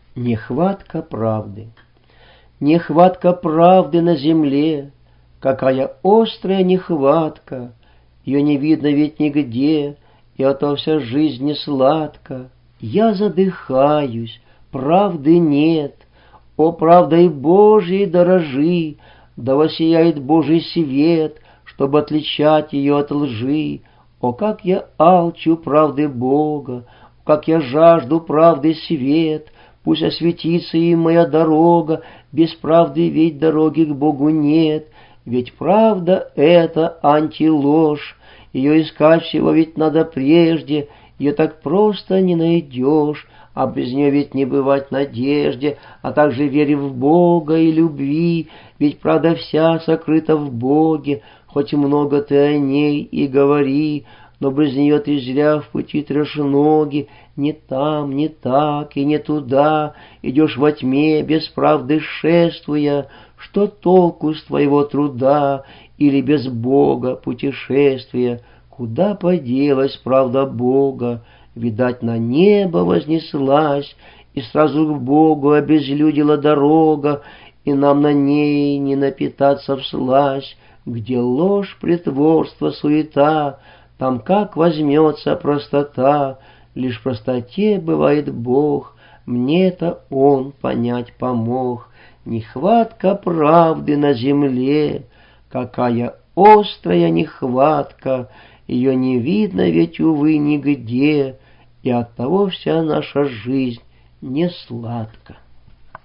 Нехватка правды. Нехватка правды на земле, какая острая нехватка, ее не видно ведь нигде, и ото вся жизнь не сладка. Я задыхаюсь, правды нет, о, правдой Божьей дорожи, да воссияет Божий свет, чтобы отличать ее от лжи. О, как я алчу правды Бога, как я жажду правды свет, пусть осветится и моя дорога, без правды ведь дороги к Богу нет. Ведь правда — это антиложь, ее искать всего ведь надо прежде, ее так просто не найдешь, а без нее ведь не бывать надежде, а также вере в Бога и любви, ведь правда вся сокрыта в Боге, хоть много ты о ней и говори, но без нее ты зря в пути трешь ноги, не там, не так и не туда, идешь во тьме, без правды шествуя, что толку с твоего труда, или без Бога путешествия, куда поделась правда Бога, видать, на небо вознеслась, и сразу к Богу обезлюдила дорога, и нам на ней не напитаться вслазь, где ложь, притворство, суета, там как возьмется простота, лишь простоте бывает Бог, мне-то Он понять помог. Нехватка правды на земле, какая острая нехватка, ее не видно ведь, увы, нигде, и оттого вся наша жизнь не сладка.